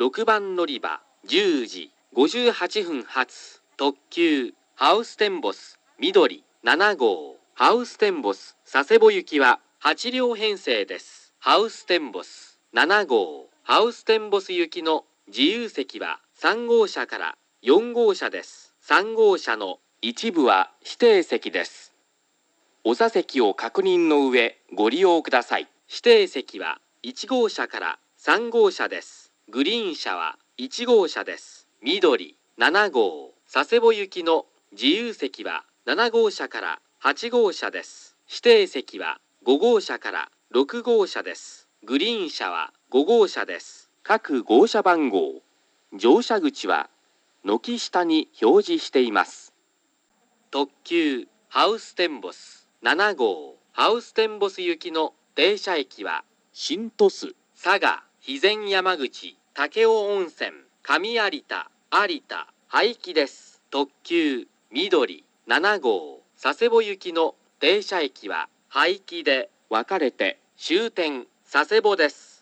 6番乗り場10時58分発特急ハウステンボス緑7号ハウステンボス佐世保行きは8両編成です。ハウステンボス7号ハウステンボス行きの自由席は3号車から4号車です。3号車の一部は指定席です。お座席を確認の上ご利用ください。指定席は1号車から3号車です。グリーン車は1号車です。緑7号佐世保行きの自由席は7号車から8号車です。指定席は5号車から6号車です。グリーン車は5号車です。各号車番号、乗車口は軒下に表示しています。特急ハウステンボス7号ハウステンボス行きの停車駅は新鳥栖、佐賀、肥前山口、武雄温泉、上有田、有田、廃棄です。特急緑7号佐世保行きの停車駅は廃棄で分かれて終点佐世保です。